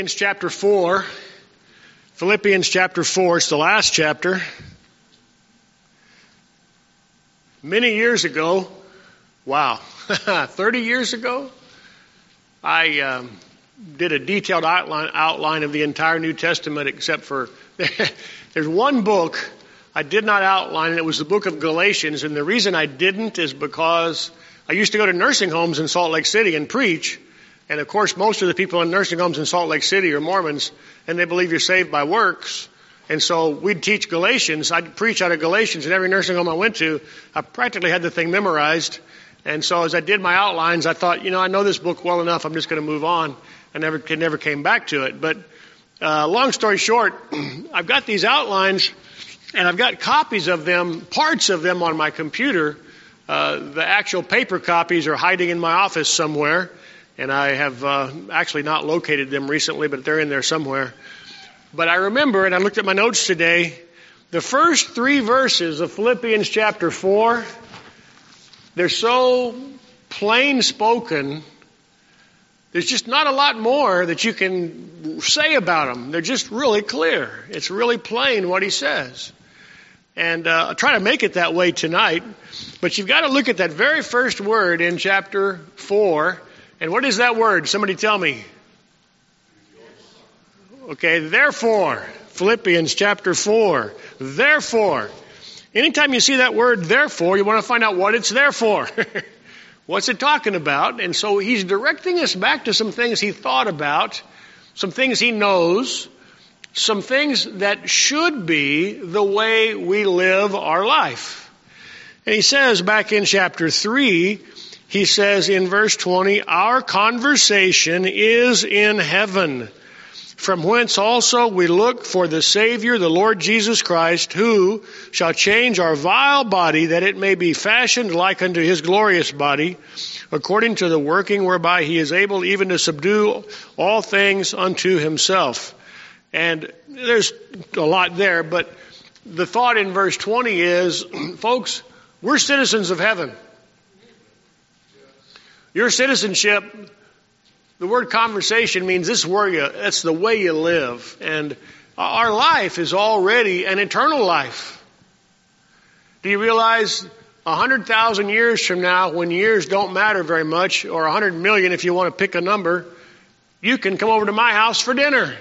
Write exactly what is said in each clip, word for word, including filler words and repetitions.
Philippians chapter four. Philippians chapter four. It's the last chapter. Many years ago, wow, thirty years ago, I um, did a detailed outline, outline of the entire New Testament, except for there's one book I did not outline, and it was the book of Galatians. And the reason I didn't is because I used to go to nursing homes in Salt Lake City and preach. And of course, most of the people in nursing homes in Salt Lake City are Mormons, and they believe you're saved by works. And so we'd teach Galatians. I'd preach out of Galatians in every nursing home I went to. I practically had the thing memorized. And so as I did my outlines, I thought, you know, I know this book well enough. I'm just going to move on. I never, never came back to it. But uh, long story short, I've got these outlines, and I've got copies of them, parts of them on my computer. Uh, the actual paper copies are hiding in my office somewhere. And I have uh, actually not located them recently, but they're in there somewhere. But I remember, and I looked at my notes today, the first three verses of Philippians chapter four, they're so plain spoken. There's just not a lot more that you can say about them. They're just really clear. It's really plain what he says. And uh, I'll try to make it that way tonight. But you've got to look at that very first word in chapter four. And what is that word? Somebody tell me. Okay, therefore, Philippians chapter four, therefore. Anytime you see that word therefore, you want to find out what it's there for. What's it talking about? And so he's directing us back to some things he thought about, some things he knows, some things that should be the way we live our life. And he says back in chapter three, he says in verse twenty, our conversation is in heaven, from whence also we look for the Savior, the Lord Jesus Christ, who shall change our vile body, that it may be fashioned like unto his glorious body, according to the working whereby he is able even to subdue all things unto himself. And there's a lot there, but the thought in verse twenty is, folks, we're citizens of heaven. Your citizenship, the word conversation means this is where you, that's the way you live. And our life is already an eternal life. Do you realize a hundred thousand years from now, when years don't matter very much, or a hundred million if you want to pick a number, you can come over to my house for dinner.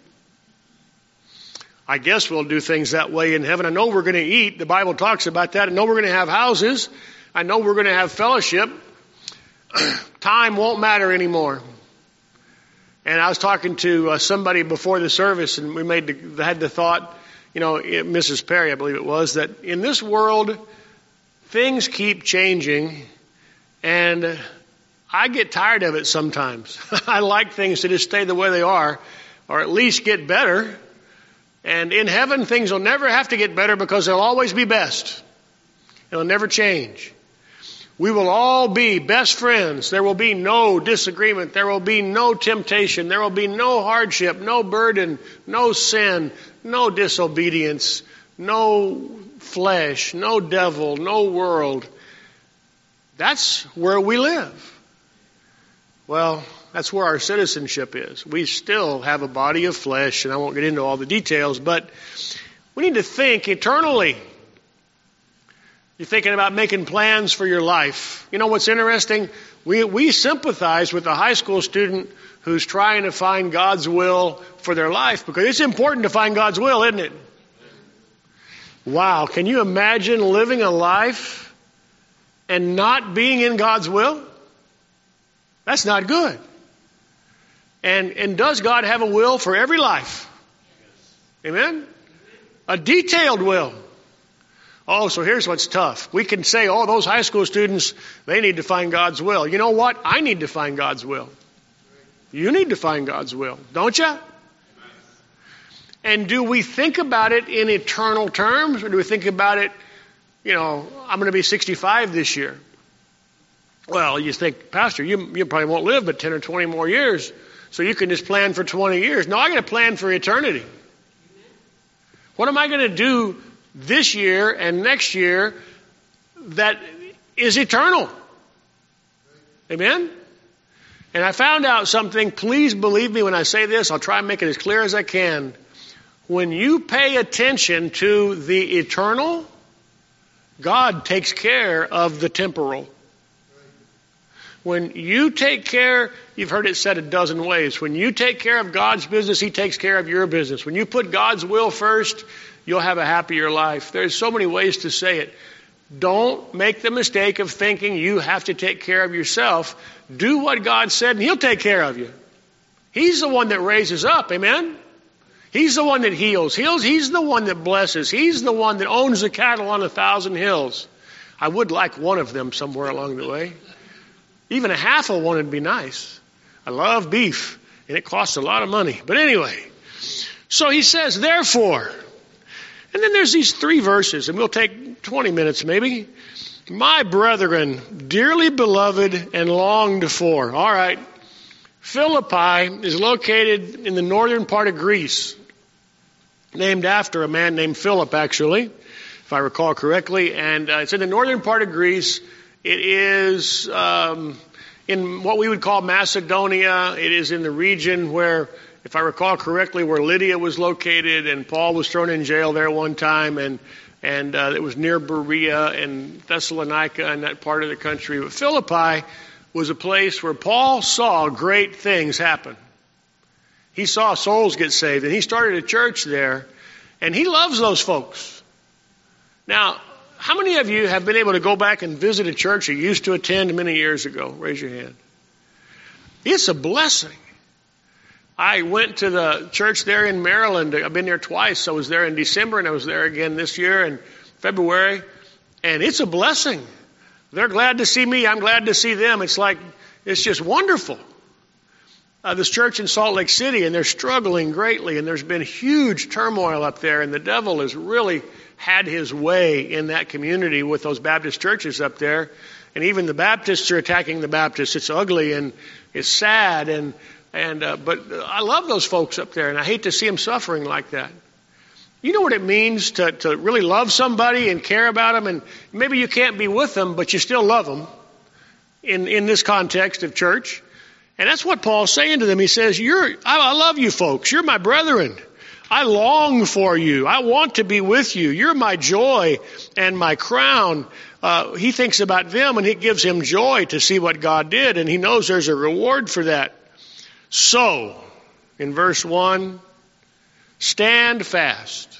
I guess we'll do things that way in heaven. I know we're going to eat. The Bible talks about that. I know we're going to have houses. I know we're going to have fellowship. Time won't matter anymore. And I was talking to uh, somebody before the service, and we made the, had the thought, you know, Missus Perry, I believe it was, that in this world, things keep changing, and I get tired of it sometimes. I like things to just stay the way they are, or at least get better. And in heaven, things will never have to get better because they'll always be best. It'll never change. We will all be best friends. There will be no disagreement. There will be no temptation. There will be no hardship, no burden, no sin, no disobedience, no flesh, no devil, no world. That's where we live. Well, that's where our citizenship is. We still have a body of flesh, and I won't get into all the details, but we need to think eternally. You're thinking about making plans for your life. You know what's interesting? We we sympathize with the high school student who's trying to find God's will for their life, because it's important to find God's will, isn't it? Wow, can you imagine living a life and not being in God's will? That's not good. And and does God have a will for every life? Amen? A detailed will. Oh, so here's what's tough. We can say, oh, those high school students, they need to find God's will. You know what? I need to find God's will. You need to find God's will, don't you? And do we think about it in eternal terms, or do we think about it, you know, I'm going to be sixty-five this year? Well, you think, Pastor, you, you probably won't live but ten or twenty more years, so you can just plan for twenty years. No, I got to plan for eternity. What am I going to do this year and next year that is eternal? Amen? And I found out something. Please believe me when I say this. I'll try and make it as clear as I can. When you pay attention to the eternal, God takes care of the temporal. When you take care, you've heard it said a dozen ways. When you take care of God's business, He takes care of your business. When you put God's will first, you'll have a happier life. There's so many ways to say it. Don't make the mistake of thinking you have to take care of yourself. Do what God said and He'll take care of you. He's the one that raises up, amen? He's the one that heals. heals. He's the one that blesses. He's the one that owns the cattle on a thousand hills. I would like one of them somewhere along the way. Even a half of one would be nice. I love beef, and it costs a lot of money. But anyway, so he says, therefore, and then there's these three verses, and we'll take twenty minutes maybe. My brethren, dearly beloved and longed for. All right. Philippi is located in the northern part of Greece, named after a man named Philip, actually, if I recall correctly. And uh, it's in the northern part of Greece. It is um, in what we would call Macedonia. It is in the region where, if I recall correctly, where Lydia was located, and Paul was thrown in jail there one time, and and uh, it was near Berea and Thessalonica and that part of the country. But Philippi was a place where Paul saw great things happen. He saw souls get saved, and he started a church there, and he loves those folks. Now, how many of you have been able to go back and visit a church you used to attend many years ago? Raise your hand. It's a blessing. I went to the church there in Maryland. I've been there twice. I was there in December, and I was there again this year in February. And it's a blessing. They're glad to see me. I'm glad to see them. It's like, it's just wonderful. Uh, this church in Salt Lake City, and they're struggling greatly, and there's been huge turmoil up there, and the devil has really had his way in that community with those Baptist churches up there. And even the Baptists are attacking the Baptists. It's ugly and it's sad, and and uh, but I love those folks up there, and I hate to see them suffering like that. You know what it means to, to really love somebody and care about them, and maybe you can't be with them, but you still love them in, in this context of church. And that's what Paul's saying to them. He says, "You're, I, I love you folks. You're my brethren. I long for you. I want to be with you. You're my joy and my crown." Uh, he thinks about them, and it gives him joy to see what God did, and he knows there's a reward for that. So, in verse one, stand fast.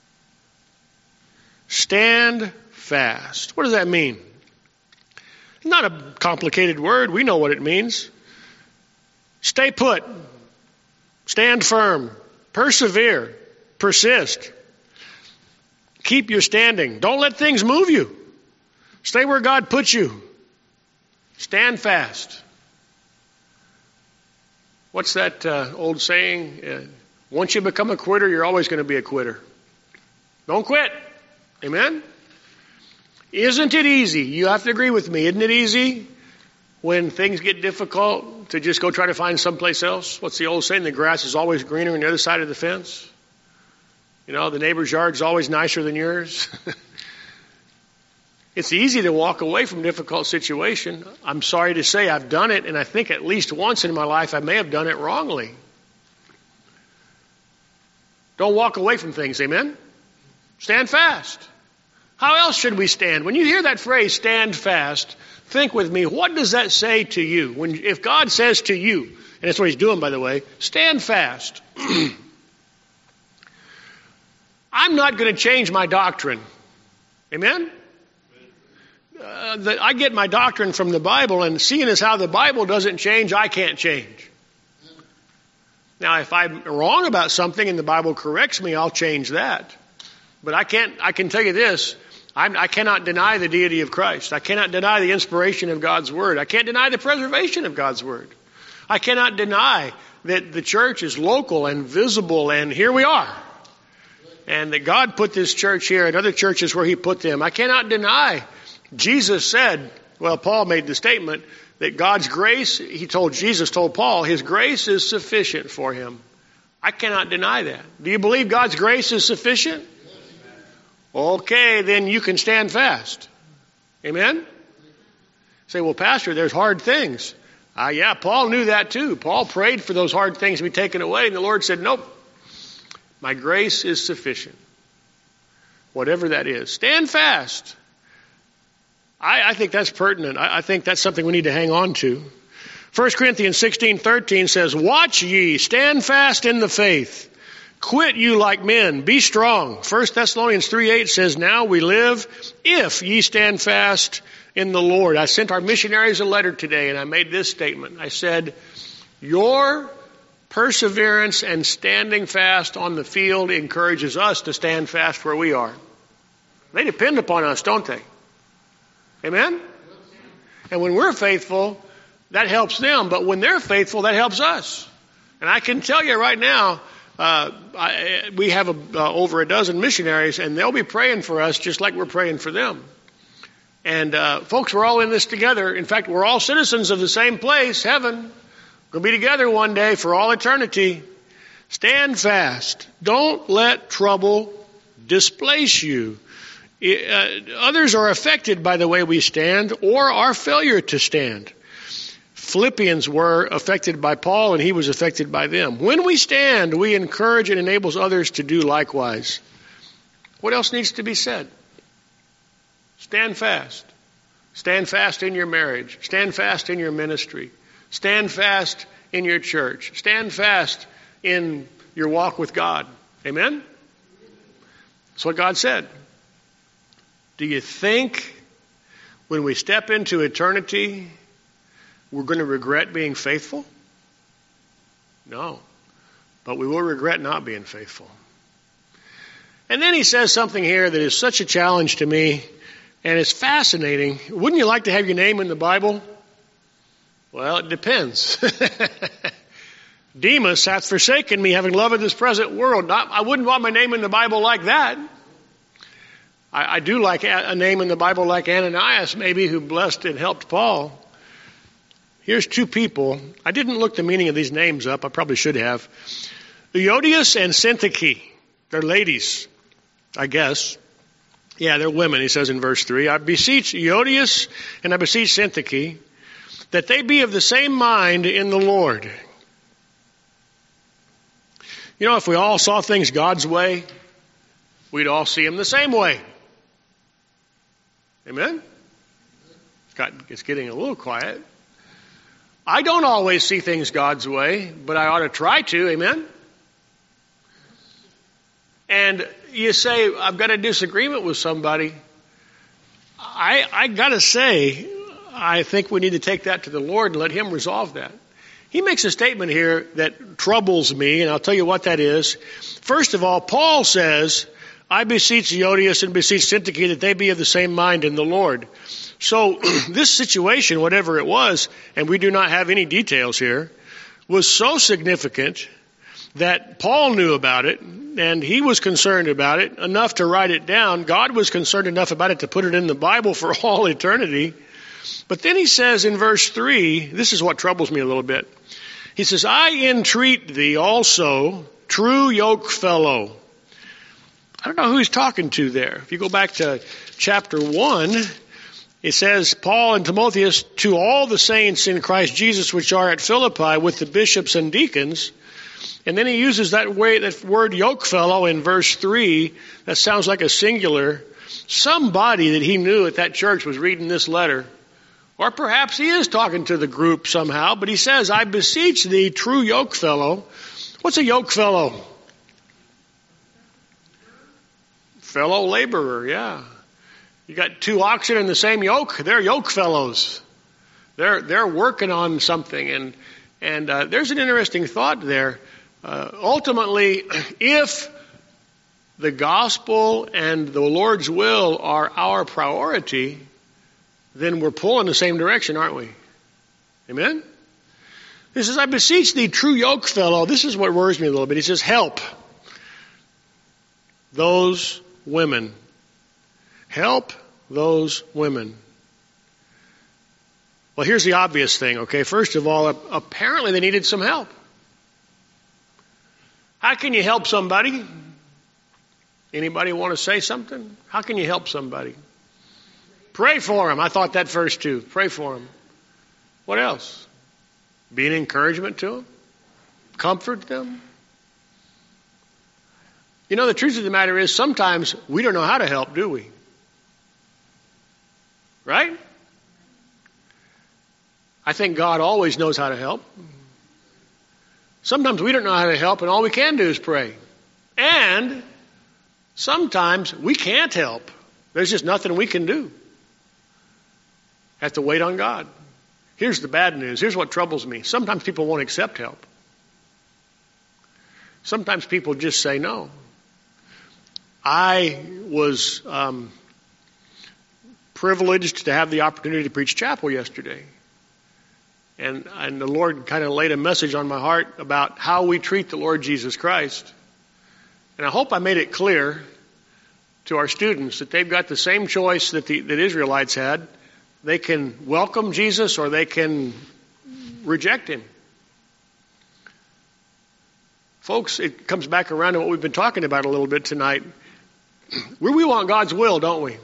Stand fast. What does that mean? It's not a complicated word. We know what it means. Stay put. Stand firm. Persevere. Persist. Keep your standing. Don't let things move you. Stay where God puts you. Stand fast. What's that uh, old saying? Uh, once you become a quitter, you're always going to be a quitter. Don't quit. Amen? Isn't it easy? You have to agree with me. Isn't it easy when things get difficult to just go try to find someplace else? What's the old saying? The grass is always greener on the other side of the fence. You know, the neighbor's yard is always nicer than yours. It's easy to walk away from a difficult situation. I'm sorry to say I've done it, and I think at least once in my life I may have done it wrongly. Don't walk away from things, amen? Stand fast. How else should we stand? When you hear that phrase, stand fast, think with me, what does that say to you? When, if God says to you, and that's what he's doing, by the way, stand fast. I'm not going to change my doctrine. Amen? Uh, that I get my doctrine from the Bible, and seeing as how the Bible doesn't change, I can't change. Now, if I'm wrong about something and the Bible corrects me, I'll change that. But I can't. I can tell you this: I'm, I cannot deny the deity of Christ. I cannot deny the inspiration of God's Word. I can't deny the preservation of God's Word. I cannot deny that the church is local and visible, and here we are. And that God put this church here and other churches where He put them. I cannot deny. Jesus said, well, Paul made the statement that God's grace, he told, Jesus told Paul, His grace is sufficient for him. I cannot deny that. Do you believe God's grace is sufficient? Okay, then you can stand fast. Amen? Say, well, Pastor, there's hard things. Uh, yeah, Paul knew that too. Paul prayed for those hard things to be taken away, and the Lord said, nope, my grace is sufficient. Whatever that is. Stand fast. I, I think that's pertinent. I, I think that's something we need to hang on to. First Corinthians sixteen thirteen says, watch ye, stand fast in the faith. Quit you like men, be strong. First Thessalonians three eight says, now we live if ye stand fast in the Lord. I sent our missionaries a letter today, and I made this statement. I said, your perseverance and standing fast on the field encourages us to stand fast where we are. They depend upon us, don't they? Amen? And when we're faithful, that helps them. But when they're faithful, that helps us. And I can tell you right now, uh, I, we have a, uh, over a dozen missionaries, and they'll be praying for us just like we're praying for them. And uh, folks, we're all in this together. In fact, we're all citizens of the same place, heaven. We'll be together one day for all eternity. Stand fast. Don't let trouble displace you. Uh, others are affected by the way we stand or our failure to stand. Philippians were affected by Paul, and he was affected by them. When we stand, we encourage and enables others to do likewise. What else needs to be said? Stand fast. Stand fast in your marriage. Stand fast in your ministry. Stand fast in your church. Stand fast in your walk with God. Amen? That's what God said. Do you think when we step into eternity, we're going to regret being faithful? No. But we will regret not being faithful. And then he says something here that is such a challenge to me, and it's fascinating. Wouldn't you like to have your name in the Bible? Well, it depends. Demas hath forsaken me, having loved this present world. Not, I wouldn't want my name in the Bible like that. I, I do like a, a name in the Bible like Ananias, maybe, who blessed and helped Paul. Here's two people. I didn't look the meaning of these names up. I probably should have. Euodias and Syntyche. They're ladies, I guess. Yeah, they're women, he says in verse three. I beseech Euodias and I beseech Syntyche that they be of the same mind in the Lord. You know, if we all saw things God's way, we'd all see them the same way. Amen? It's, got, it's getting a little quiet. I don't always see things God's way, but I ought to try to. Amen? And you say, I've got a disagreement with somebody. I, I got to say, I think we need to take that to the Lord and let Him resolve that. He makes a statement here that troubles me, and I'll tell you what that is. First of all, Paul says, I beseech Euodias and beseech Syntyche that they be of the same mind in the Lord. So this situation, whatever it was, and we do not have any details here, was so significant that Paul knew about it, and he was concerned about it enough to write it down. God was concerned enough about it to put it in the Bible for all eternity. But then he says in verse three, this is what troubles me a little bit. He says, I entreat thee also, true yoke fellow. I don't know who he's talking to there. If you go back to chapter one, it says, Paul and Timotheus, to all the saints in Christ Jesus which are at Philippi with the bishops and deacons. And then he uses that way, that word yoke fellow in verse three. That sounds like a singular. Somebody that he knew at that church was reading this letter. Or perhaps he is talking to the group somehow, but he says, I beseech thee, true yoke fellow. What's a yoke fellow? Fellow laborer, yeah. You got two oxen in the same yoke, they're yoke fellows. They're they're working on something, and and uh, there's an interesting thought there. Uh, ultimately, if the gospel and the Lord's will are our priority, then we're pulling the same direction, aren't we? Amen? He says, I beseech thee, true yoke fellow. This is what worries me a little bit. He says, help those women. Help those women. Well, here's the obvious thing, okay? First of all, apparently they needed some help. How can you help somebody? Anybody want to say something? How can you help somebody? Pray for them. I thought that first too. Pray for them. What else? Be an encouragement to them. Comfort them. You know, the truth of the matter is sometimes we don't know how to help, do we? Right? I think God always knows how to help. Sometimes we don't know how to help, and all we can do is pray. And sometimes we can't help. There's just nothing we can do. Have to wait on God. Here's the bad news. Here's what troubles me. Sometimes people won't accept help. Sometimes people just say no. I was um, privileged to have the opportunity to preach chapel yesterday. And, and the Lord kind of laid a message on my heart about how we treat the Lord Jesus Christ. And I hope I made it clear to our students that they've got the same choice that the that Israelites had. They can welcome Jesus or they can reject him. Folks, it comes back around to what we've been talking about a little bit tonight. We, we want God's will, don't we?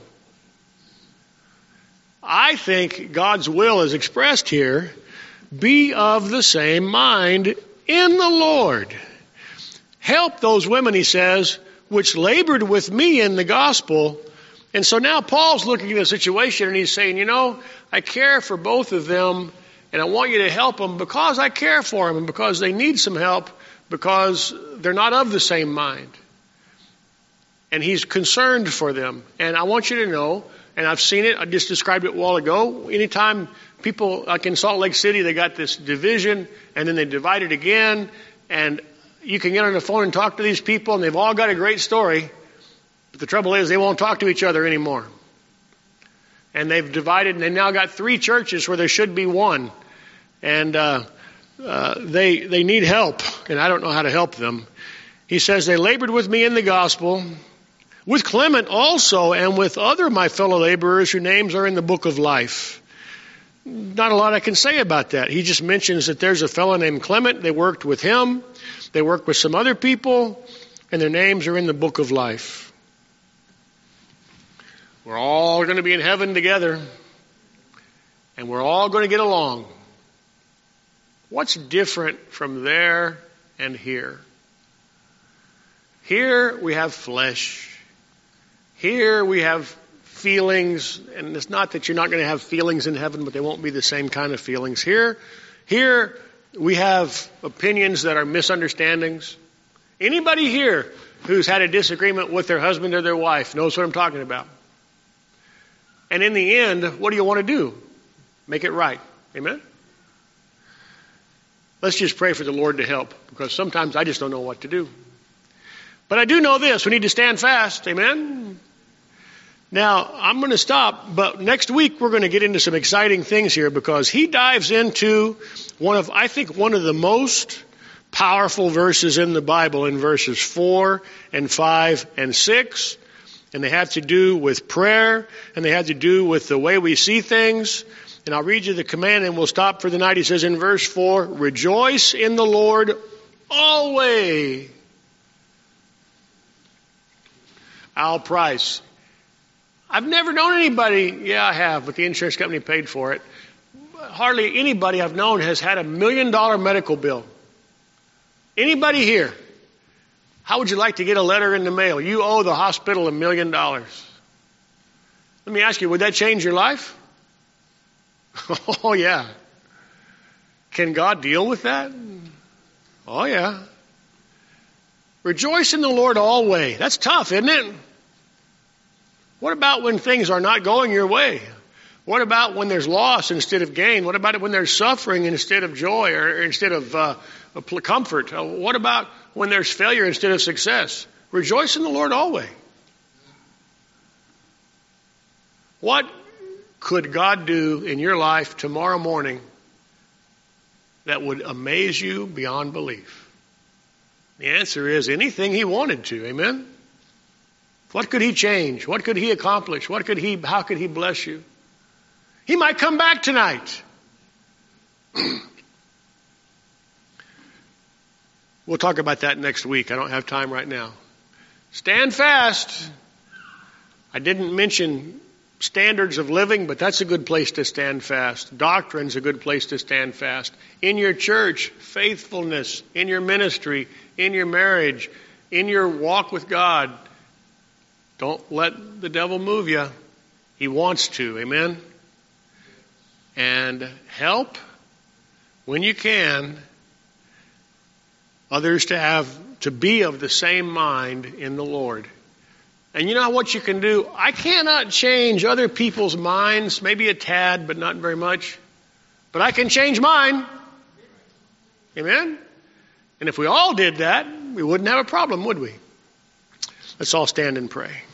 I think God's will is expressed here. Be of the same mind in the Lord. Help those women, he says, which labored with me in the gospel. And so now Paul's looking at the situation and he's saying, you know, I care for both of them and I want you to help them because I care for them and because they need some help because they're not of the same mind. And he's concerned for them. And I want you to know, and I've seen it, I just described it a while ago, anytime people, like in Salt Lake City, they got this division and then they divide it again. And you can get on the phone and talk to these people and they've all got a great story. But the trouble is they won't talk to each other anymore. And they've divided and they've now got three churches where there should be one. And uh, uh, they they need help. And I don't know how to help them. He says, they labored with me in the gospel, with Clement also, and with other my fellow laborers whose names are in the book of life. Not a lot I can say about that. He just mentions that there's a fellow named Clement. They worked with him. They worked with some other people, and their names are in the book of life. We're all going to be in heaven together, and we're all going to get along. What's different from there and here? Here we have flesh. Here we have feelings, and it's not that you're not going to have feelings in heaven, but they won't be the same kind of feelings. Here, here we have opinions that are misunderstandings. Anybody here who's had a disagreement with their husband or their wife knows what I'm talking about. And in the end, what do you want to do? Make it right. Amen? Let's just pray for the Lord to help, because sometimes I just don't know what to do. But I do know this. We need to stand fast. Amen? Now, I'm going to stop, but next week we're going to get into some exciting things here, because he dives into one of, I think, one of the most powerful verses in the Bible in verses four and five and six. And they have to do with prayer, and they have to do with the way we see things. And I'll read you the command and we'll stop for the night. He says in verse four, rejoice in the Lord always. Al Price. I've never known anybody, yeah I have, but the insurance company paid for it. Hardly anybody I've known has had a million dollar medical bill. Anybody here? How would you like to get a letter in the mail? You owe the hospital a million dollars. Let me ask you, would that change your life? Oh yeah. Can God deal with that? Oh yeah. Rejoice in the Lord always. That's tough, isn't it? What about when things are not going your way? What about when there's loss instead of gain? What about when there's suffering instead of joy, or instead of uh, comfort? Uh, what about when there's failure instead of success? Rejoice in the Lord always. What could God do in your life tomorrow morning that would amaze you beyond belief? The answer is anything he wanted to. Amen? What could he change? What could he accomplish? What could he, how could he bless you? He might come back tonight. We'll talk about that next week. I don't have time right now. Stand fast. I didn't mention standards of living, but that's a good place to stand fast. Doctrine's a good place to stand fast. In your church, faithfulness. In your ministry, in your marriage, in your walk with God. Don't let the devil move you. He wants to. Amen? And help, when you can, others to have, to be of the same mind in the Lord. And you know what you can do? I cannot change other people's minds, maybe a tad, but not very much. But I can change mine. Amen? And if we all did that, we wouldn't have a problem, would we? Let's all stand and pray.